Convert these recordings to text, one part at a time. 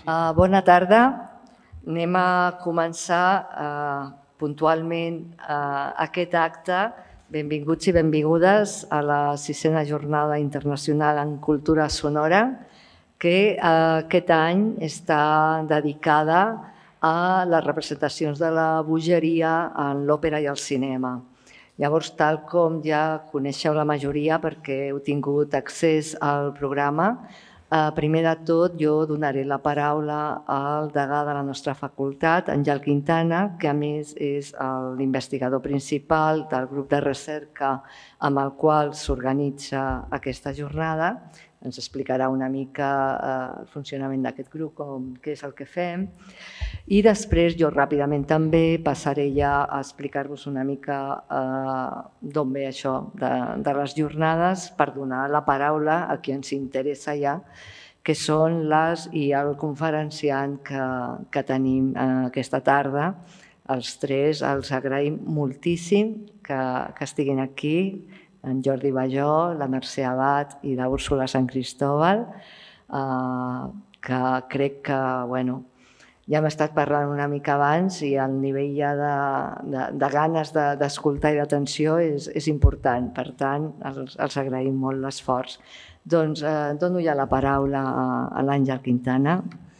Bona tarda. Anem a començar puntualment aquest acte. Benvinguts i benvingudes a la 6a Jornada Internacional en Cultura Sonora, que aquest any està dedicada a les representacions de la bogeria en l'òpera i el cinema. Llavors, tal com ja coneixeu la majoria perquè heu tingut accés al programa, primer de tot jo donaré la paraula al degà de la nostra facultat, Àngel Quintana, que a més és l'investigador principal del grup de recerca amb el qual s'organitza aquesta jornada. Ens explicarà una mica el funcionament d'aquest grup, què és el que fem. I després jo ràpidament també passaré ja a explicar-vos una mica d'on ve això de les jornades per donar la paraula a qui ens interessa ja, que són i el conferenciant que tenim aquesta tarda. Els tres els agraïm moltíssim que estiguin aquí, en Jordi Balló, la Mercè Abad i l'Úrsula Sant Cristóbal, que crec que ja hem estat parlant una mica abans i el nivell ja de ganes d'escoltar i d'atenció és important. Per tant, els agraïm molt l'esforç. Doncs dono ja la paraula a l'Àngel Quintana.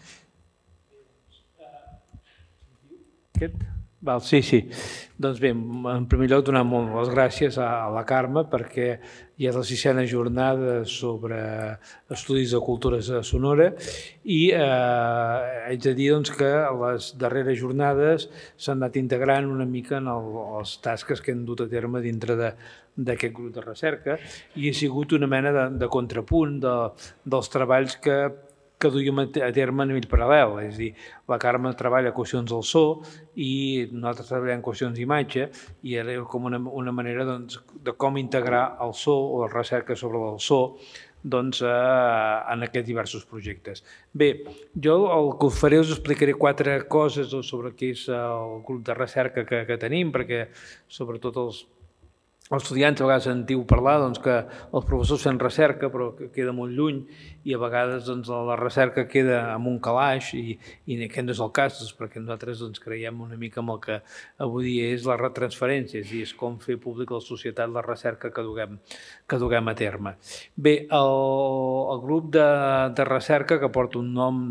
Sí. Doncs bé, en primer lloc donar moltes gràcies a la Carme perquè hi ha la 6a jornada sobre estudis de cultura sonora i haig de dir que les darreres jornades s'han anat integrant una mica en les tasques que hem dut a terme dintre d'aquest grup de recerca i ha sigut una mena de contrapunt dels treballs que duíem a terme a nivell paral·lel. És a dir, la Carme treballa qüestions del so i nosaltres treballem qüestions d'imatge i era com una manera de com integrar el so o la recerca sobre el so en aquests diversos projectes. Bé, jo el que us faré us explicaré 4 coses sobre què és el grup de recerca que tenim, perquè sobretot els estudiants a vegades sentiu parlar que els professors fem recerca però queda molt lluny i a vegades la recerca queda en un calaix i aquest no és el cas perquè nosaltres creiem una mica en el que avui dia és la retransferència, és com fer públic a la societat la recerca que duguem a terme. Bé, el grup de recerca que porta un nom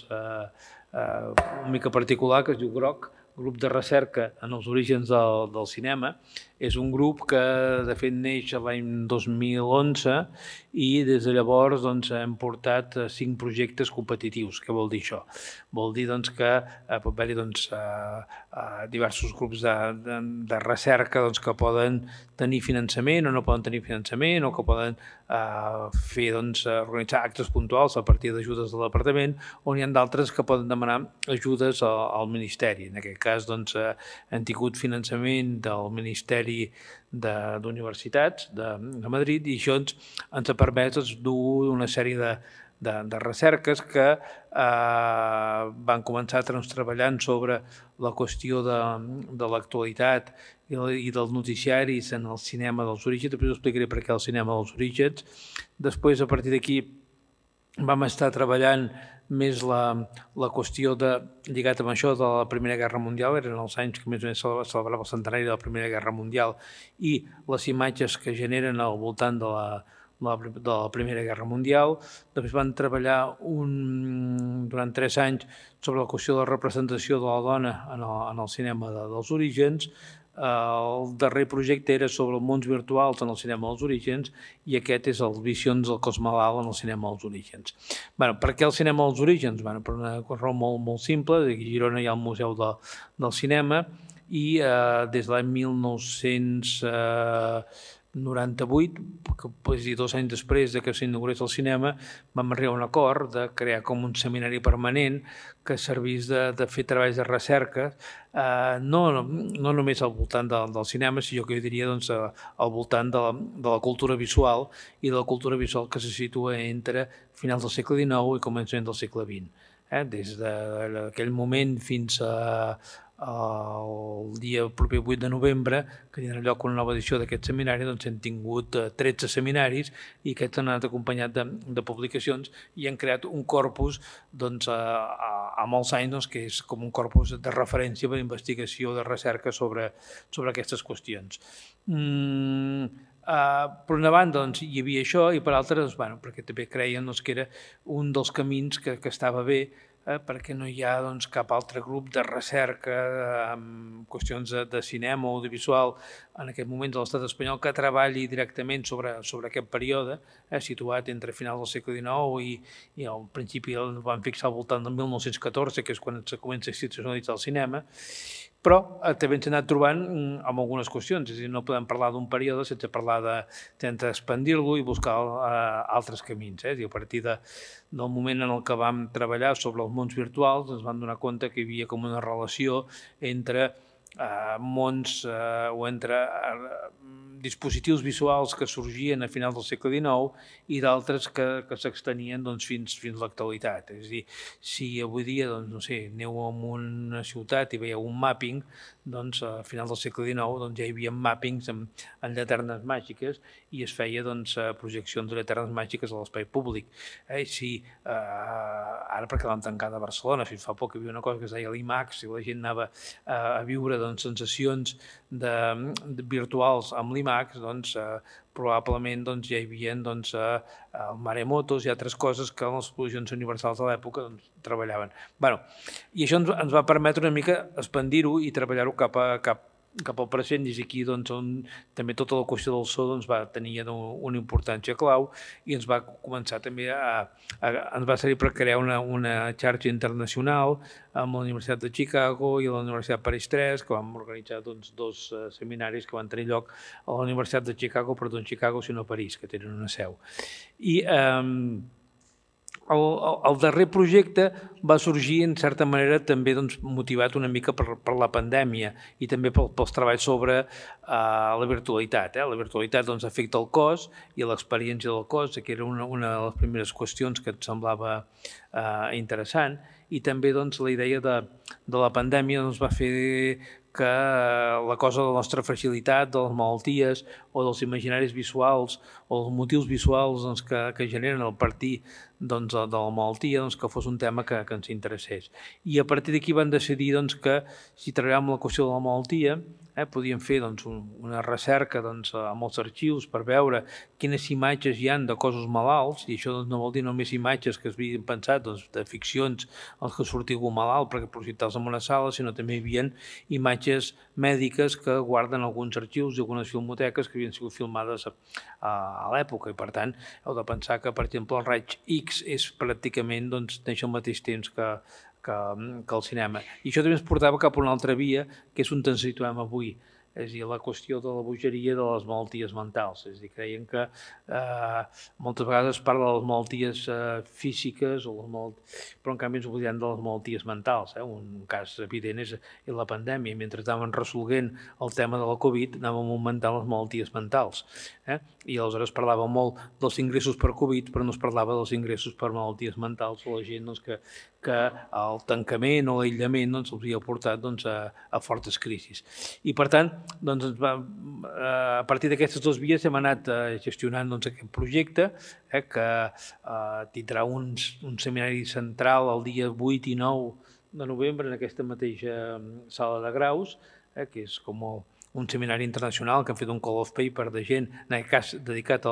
una mica particular que es diu GROC, Grup de Recerca en els Orígens del Cinema, és un grup que de fet neix l'any 2011 i des de llavors hem portat 5 projectes competitius. Què vol dir això? Vol dir que pot haver-hi diversos grups de recerca que poden tenir finançament o no poden tenir finançament o que poden organitzar actes puntuals a partir d'ajudes del departament on hi ha d'altres que poden demanar ajudes al Ministeri. En aquest cas han tingut finançament del Ministeri d'Universitats de Madrid i això ens ha permès dur una sèrie de recerques que van començar treballant sobre la qüestió de l'actualitat i dels noticiaris en el cinema dels orígens. Després us explicaré per què el cinema dels orígens. Després, a partir d'aquí, vam estar treballant més la qüestió lligat amb això de la Primera Guerra Mundial, eren els anys que més o menys celebrava el centenari de la Primera Guerra Mundial i les imatges que generen al voltant de la Primera Guerra Mundial. Després van treballar durant 3 anys sobre la qüestió de la representació de la dona en el cinema dels orígens. El darrer projecte era sobre els mons virtuals en el cinema dels orígens i aquest és el Visions del cos malalt en el cinema dels orígens. Per què el cinema dels orígens? Per una raó molt simple. A Girona hi ha el Museu del Cinema i des de l'any 1998, és a dir, 2 anys després que s'inaugurés el cinema, vam arribar a un acord de crear com un seminari permanent que servís de fer treballs de recerca, no només al voltant del cinema, sinó que jo diria al voltant de la cultura visual i de la cultura visual que se situa entre finals del segle XIX i començament del segle XX. Des d'aquell moment fins a el dia proper 8 de novembre, que tindrà lloc una nova edició d'aquest seminari, doncs hem tingut 13 seminaris i aquests han anat acompanyat de publicacions i han creat un corpus doncs, a molts anys doncs, que és com un corpus de referència per investigació, de recerca sobre aquestes qüestions. Per una banda doncs, hi havia això i per altra doncs, bueno, perquè també creien doncs, que era un dels camins que estava bé perquè no hi ha doncs, cap altre grup de recerca en qüestions de cinema o audiovisual en aquest moment de l'estat espanyol que treballi directament sobre aquest període, situat entre finals del segle XIX i al principi el van fixar al voltant del 1914, que és quan es comença a institucionalitzar el cinema, però també ens hem anat trobant amb algunes qüestions, és a dir, no podem parlar d'un període sense expandir-lo i buscar altres camins. A partir del moment en el que vam treballar sobre els mons virtuals ens vam donar compte que hi havia com una relació entre mons o entre dispositius visuals que sorgien a finals del segle XIX i d'altres que s'extenien doncs, fins a l'actualitat. És a dir, si avui dia no sé, aneu a una ciutat i veieu un mapping, doncs, a finals del segle XIX doncs, ja hi havia mappings en llanternes màgiques i es feia doncs, projeccions de llanternes màgiques a l'espai públic. Ara perquè l'han tancat a Barcelona, fins fa poc hi havia una cosa que es deia l'IMAX i la gent anava a viure doncs, sensacions virtuals amb l'IMAX, doncs, probablement doncs, ja hi havia doncs, el maremotos i altres coses que les exposicions universals de l'època doncs, treballaven. I això ens va permetre una mica expandir-ho i treballar-ho cap al present, i aquí doncs, també tota la qüestió del so doncs, va tenir una importància clau i ens va començar també ens va servir per crear una xarxa internacional amb la Universitat de Chicago i la Universitat París 3, que vam organitzar doncs, 2 seminaris que van tenir lloc a la Universitat de Chicago, però no Chicago sinó a París, que tenen una seu. I el darrer projecte va sorgir, en certa manera, també doncs, motivat una mica per la pandèmia i també pels treballs sobre la virtualitat. La virtualitat doncs, afecta el cos i l'experiència del cos, que era una de les primeres qüestions que et semblava interessant, i també doncs, la idea de la pandèmia doncs, va fer que la cosa de la nostra fragilitat, de les malalties o dels imaginaris visuals o els motius visuals doncs, que generen el partir doncs, de la malaltia, doncs, que fos un tema que ens interessés. I a partir d'aquí van decidir doncs, que si treballàvem la qüestió de la malaltia, podíem fer doncs, una recerca doncs, amb els arxius per veure quines imatges hi ha de cossos malalts, i això doncs, no vol dir només imatges que es havien pensat doncs, de ficcions en què sortia algú malalt perquè projectar-los en una sala, sinó també hi havia imatges mèdiques que guarden alguns arxius i algunes filmoteques que havien sigut filmades a l'època, i per tant heu de pensar que, per exemple, el raig X és pràcticament doncs, neix al mateix temps que el cinema. I això també ens portava cap a una altra via, que és on ens situem avui, és a dir, la qüestió de la bogeria de les malalties mentals. És a dir, creiem que moltes vegades es parla de les malalties físiques, però en canvi ens oblidem de les malalties mentals. Un cas evident és la pandèmia. Mentre anaven resolent el tema de la Covid, anàvem augmentant les malalties mentals. I aleshores parlàvem molt dels ingressos per Covid, però no es parlava dels ingressos per malalties mentals o la gent doncs, que el tancament o l'aïllament doncs, els havia portat doncs, a fortes crisis. I per tant, doncs, a partir d'aquestes 2 vies hem anat gestionant doncs, aquest projecte que tindrà un seminari central el dia 8 i 9 de novembre en aquesta mateixa sala de graus, que és com un seminari internacional que han fet un call of paper de gent, en aquest cas dedicat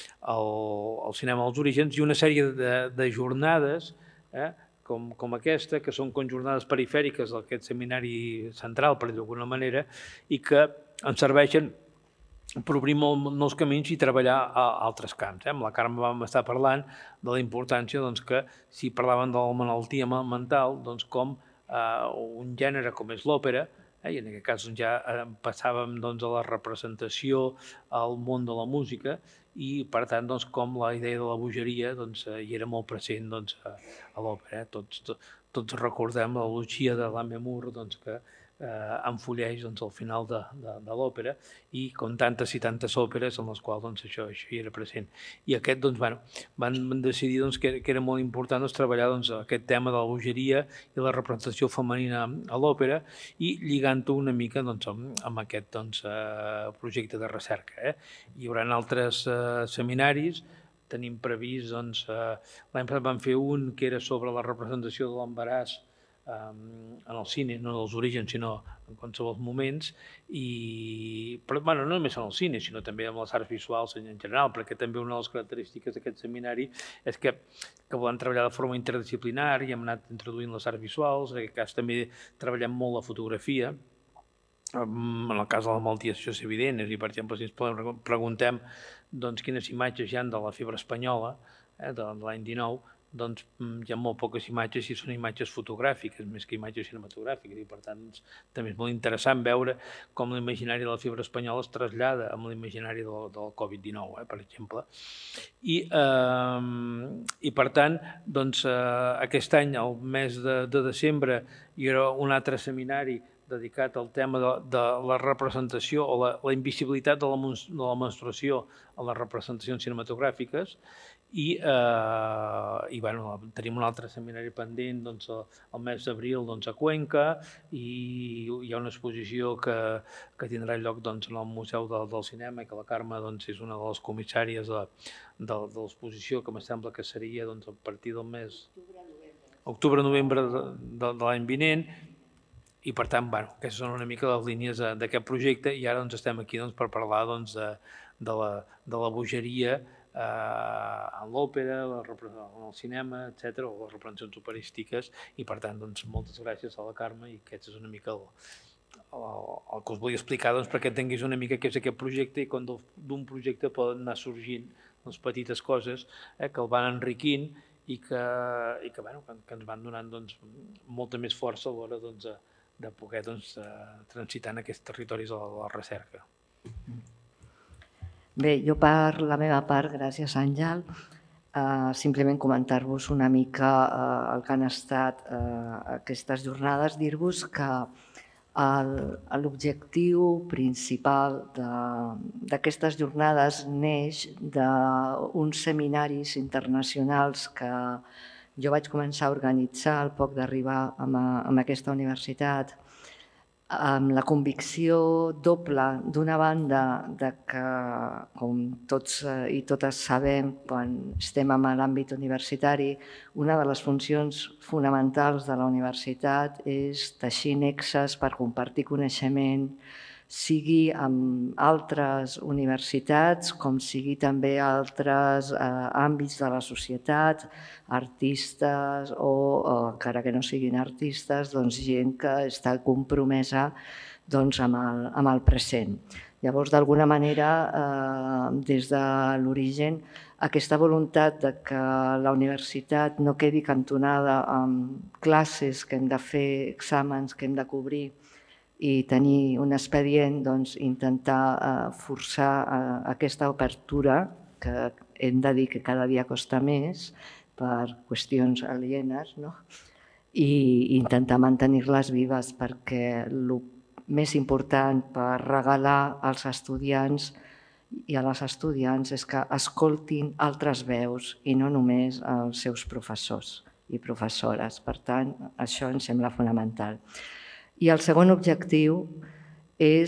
al cinema als orígens, i una sèrie de jornades com aquesta, que són com jornades perifèriques d'aquest seminari central, per dir-ho d'alguna manera, i que ens serveixen per obrir nous camins i treballar a altres camps. Amb la Carme vam estar parlant de la importància que si parlaven de la malaltia mental, com un gènere com és l'òpera, i en aquest cas ja passàvem a la representació al món de la música, i per tant com la idea de la bogeria hi era molt present a l'òpera. Tots recordem l'elogia de l'Aime Moore que enfolleix al final de l'òpera, i com tantes i tantes òperes en les quals això hi era present. I aquest, van decidir que era molt important treballar aquest tema de la bogeria i la representació femenina a l'òpera, i lligant-ho una mica amb aquest projecte de recerca. Hi haurà altres seminaris. Tenim previst, l'any passat vam fer un que era sobre la representació de l'embaràs en el cine, no dels orígens, sinó en qualsevol moments, però no només en el cine, sinó també amb les arts visuals en general, perquè també una de les característiques d'aquest seminari és que volem treballar de forma interdisciplinària, i hem anat introduint les arts visuals. En aquest cas també treballem molt la fotografia. En el cas de les malalties, això és evident, i per exemple, si ens preguntem quines imatges hi ha de la febre espanyola de l'any 19, hi ha molt poques imatges i són imatges fotogràfiques, més que imatges cinematogràfiques, i per tant també és molt interessant veure com l'imaginari de la febre espanyola es trasllada amb l'imaginari del Covid-19, per exemple. I per tant, aquest any, al mes de desembre, hi haurà un altre seminari dedicat al tema de la representació o la invisibilitat de la menstruació a les representacions cinematogràfiques, i tenim un altre seminari pendent el mes d'abril a Cuenca, i hi ha una exposició que tindrà lloc en el Museu del Cinema, i que la Carme és una de les comissàries de l'exposició, que em sembla que seria a partir del mes octubre-novembre de l'any vinent. I per tant, aquestes són una mica les línies d'aquest projecte, i ara estem aquí per parlar de la bogeria en l'òpera, en el cinema, etc., o les representacions operístiques, i per tant, moltes gràcies a la Carme, i aquest és una mica el que us volia explicar, perquè entenguis una mica què és aquest projecte, i com d'un projecte poden anar sorgint les petites coses que el van enriquint, i que ens van donant molta més força a l'hora de poder transitar en aquests territoris de la recerca. Bé, jo per la meva part, gràcies Àngel, simplement comentar-vos una mica el que han estat aquestes jornades, dir-vos que l'objectiu principal d'aquestes jornades neix d'uns seminaris internacionals que jo vaig començar a organitzar al poc d'arribar a aquesta universitat, amb la convicció doble, d'una banda, que, com tots i totes sabem, quan estem en l'àmbit universitari, una de les funcions fonamentals de la universitat és teixir nexes per compartir coneixement, sigui amb altres universitats, com sigui també altres àmbits de la societat, artistes o, encara que no siguin artistes, gent que està compromesa amb el present. Llavors, d'alguna manera, des de l'origen, aquesta voluntat que la universitat no quedi cantonada amb classes que hem de fer, exàmens que hem de cobrir, i tenir un expedient, intentar forçar aquesta obertura, que hem de dir que cada dia costa més per qüestions alienes, i intentar mantenir-les vives, perquè el més important per regalar als estudiants i a les estudiants és que escoltin altres veus i no només els seus professors i professores. Per tant, això em sembla fonamental. I el segon objectiu és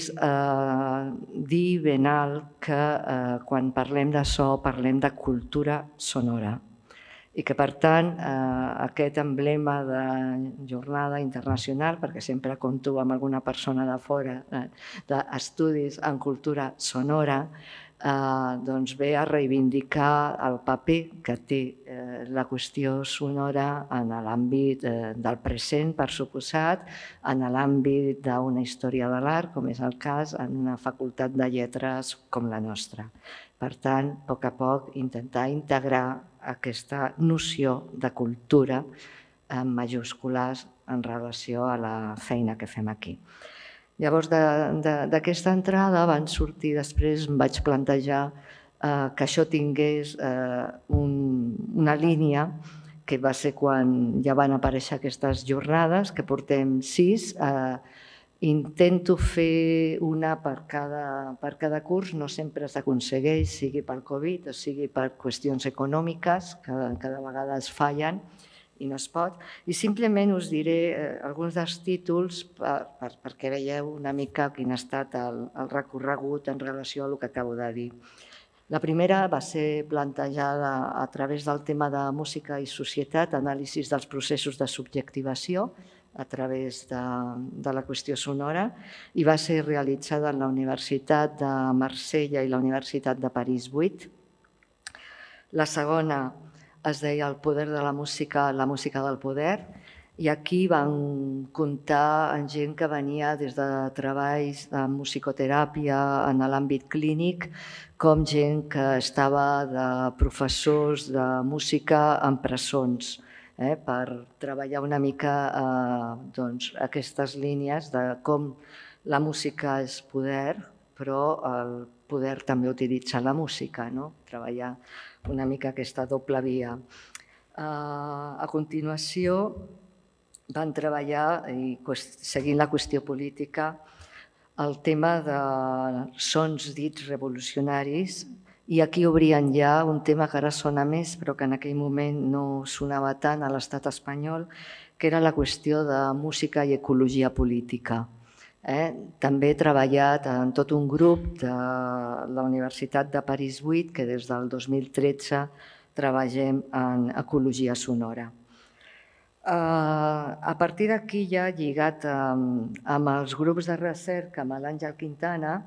dir ben alt que quan parlem de so parlem de cultura sonora i que, per tant, aquest emblema de jornada internacional, perquè sempre compto amb alguna persona de fora d'estudis en cultura sonora, ve a reivindicar el paper que té la qüestió sonora en l'àmbit del present, per suposat, en l'àmbit d'una història de l'art, com és el cas en una facultat de lletres com la nostra. Per tant, a poc intentar integrar aquesta noció de cultura en majúscules en relació a la feina que fem aquí. Llavors, d'aquesta entrada van sortir, després em vaig plantejar que això tingués una línia, que va ser quan ja van aparèixer aquestes jornades, que portem 6, Intento fer una per cada curs, no sempre s'aconsegueix, sigui pel Covid o sigui per qüestions econòmiques, que cada vegada es fallen i no es pot. I simplement us diré alguns dels títols perquè veieu una mica quin ha estat el recorregut en relació a el que acabo de dir. La primera va ser plantejada a través del tema de música i societat, anàlisis dels processos de subjectivació, a través de la qüestió sonora, i va ser realitzada en la Universitat de Marsella i la Universitat de París 8. La segona es deia El poder de la música del poder, i aquí van comptar amb gent que venia des de treballs de musicoteràpia en l'àmbit clínic, com gent que estava de professors de música en presons, per treballar una mica aquestes línies de com la música és poder, però el poder també utilitza la música, treballar una mica aquesta doble via. A continuació van treballar, seguint la qüestió política, el tema de sons dits revolucionaris, i aquí obrien ja un tema que ara sona més, però que en aquell moment no sonava tant a l'estat espanyol, que era la qüestió de música i ecologia política. També he treballat en tot un grup de la Universitat de París 8, que des del 2013 treballem en ecologia sonora. A partir d'aquí, ja lligat amb els grups de recerca, amb l'Àngel Quintana,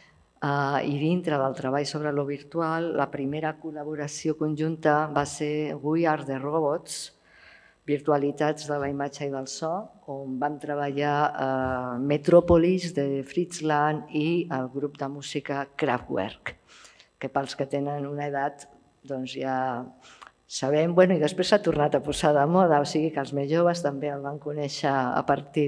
i dintre del treball sobre lo virtual, la primera col·laboració conjunta va ser We Are the Robots, virtualitats de la imatge i del so, on vam treballar Metropolis de Fritz Lang i el grup de música Kraftwerk, que pels que tenen una edat ja sabem, i després s'ha tornat a posar de moda, o sigui que els més joves també el van conèixer a partir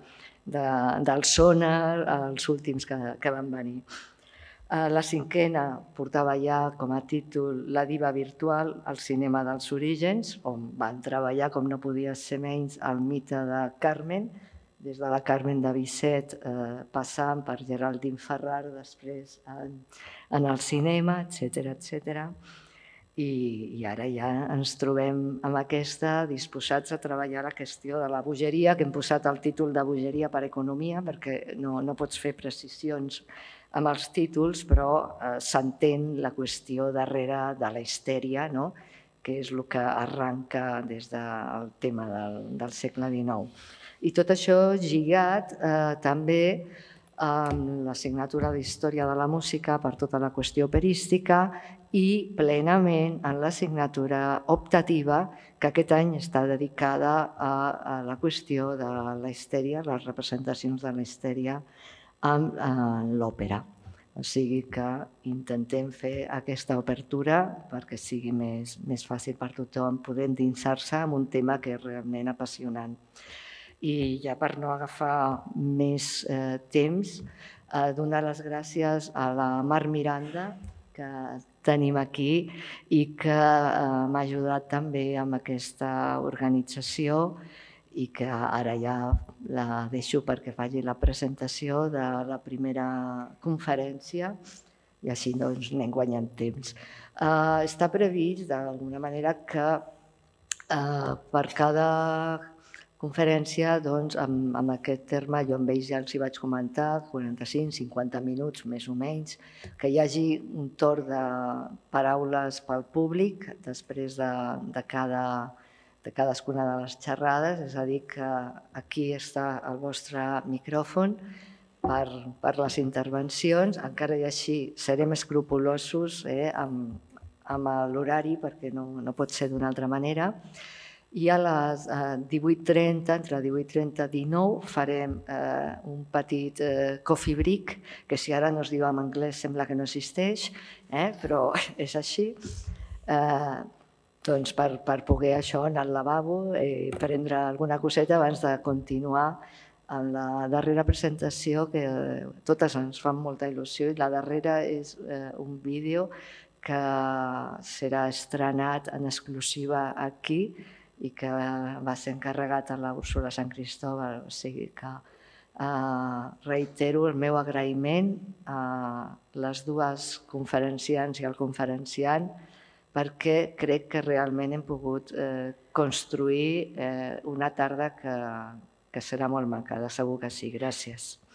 del Sonar, els últims que van venir. La cinquena portava ja com a títol La diva virtual, el cinema dels orígens, on van treballar, com no podia ser menys, el mite de Carmen, des de la Carmen de Bizet, passant per Geraldine Ferrar, després en el cinema, etc. I ara ja ens trobem amb aquesta, disposats a treballar la qüestió de la bogeria, que hem posat el títol de bogeria per economia, perquè no pots fer precisions amb els títols, però s'entén la qüestió darrere de la histèria, que és el que arranca des del tema del segle XIX. I tot això lligat també amb l'assignatura d'Història de la Música per tota la qüestió operística i plenament en l'assignatura optativa que aquest any està dedicada a la qüestió de la histèria, les representacions de la histèria amb l'òpera. O sigui que intentem fer aquesta obertura perquè sigui més fàcil per tothom poder endinsar-se en un tema que és realment apassionant. I ja per no agafar més temps, donar les gràcies a la Mar Miranda, que tenim aquí i que m'ha ajudat també amb aquesta organització i que ara ja la deixo perquè faci la presentació de la primera conferència i així anem guanyant temps. Està previst d'alguna manera que per cada conferència, amb aquest terme, jo amb ells ja els hi vaig comentar, 45-50 minuts més o menys, que hi hagi un torn de paraules pel públic després de cadascuna de les xerrades, és a dir, que aquí està el vostre micròfon per les intervencions, encara i així serem escrupolosos amb l'horari perquè no pot ser d'una altra manera. I a les 18:30, entre 18:30 i 19, farem un petit coffee break, que si ara no es diu en anglès sembla que no existeix, però és així, per poder anar al lavabo i prendre alguna coseta abans de continuar amb la darrera presentació, que totes ens fan molta il·lusió, i la darrera és un vídeo que serà estrenat en exclusiva aquí i que va ser encarregat a la Úrsula Sant Cristóbal, o sigui que reitero el meu agraïment a les dues conferenciants i al conferenciant, perquè crec que realment hem pogut construir una tarda que serà molt mancada, segur que sí. Gràcies.